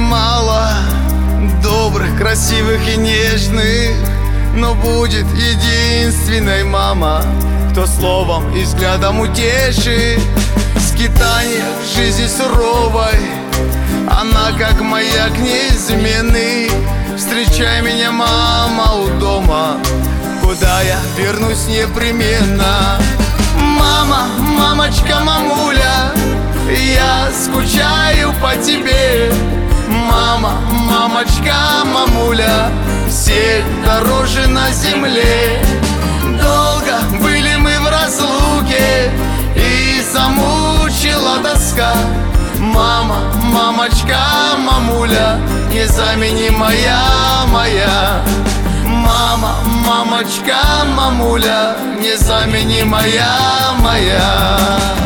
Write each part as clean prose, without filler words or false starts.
мало добрых, красивых и нежных, но будет единственной мама, кто словом и взглядом утешит. Скитание жизни суровой, она как маяк неизменный. Встречай меня, мама, у дома, куда я вернусь непременно. Мама, мамочка, мамуля, я скучаю по тебе. Мама, мамочка, мамуля, всех дороже на земле. Долго были мы в разлуке, и замучила тоска. Мама, мамочка, мамуля, незаменимая моя. Мама, мамочка, мамуля, незаменимая моя.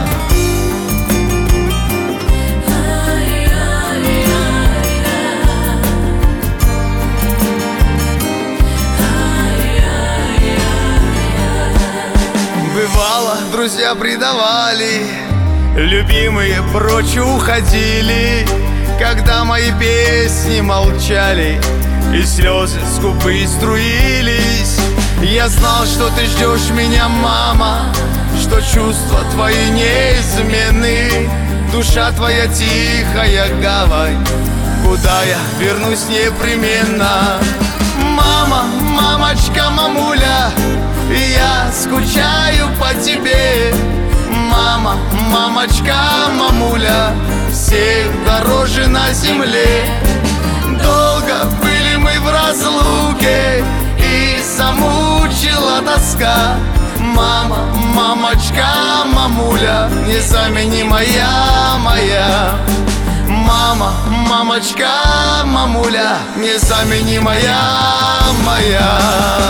Бывало, друзья предавали, любимые прочь уходили, когда мои песни молчали и слезы с губы струились. Я знал, что ты ждешь меня, мама, что чувства твои неизменны. Душа твоя тихая гавань, куда я вернусь непременно. Мама, мамочка, мамуля, я скучаю по тебе. Мама, мамочка, мамуля, всех дороже на земле. Долго были мы в разлуке, и замучила тоска. Мама, мамочка, мамуля, незаменимая моя. Мама, мамочка, мамуля, незаменимая моя.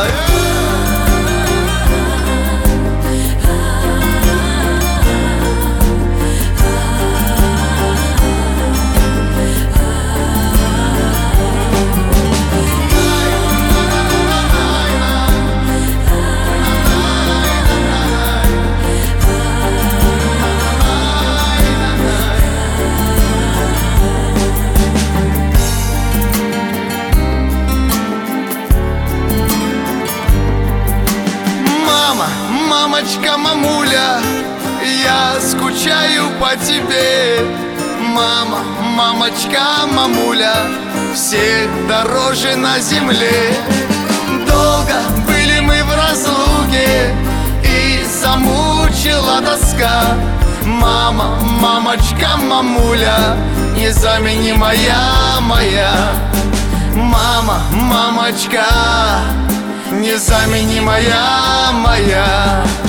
Мамочка, мамуля, я скучаю по тебе. Мама, мамочка, мамуля, всех дороже на земле. Долго были мы в разлуке, и замучила тоска. Мама, мамочка, мамуля, незаменимая моя. Мама, мамочка, незаменимая моя.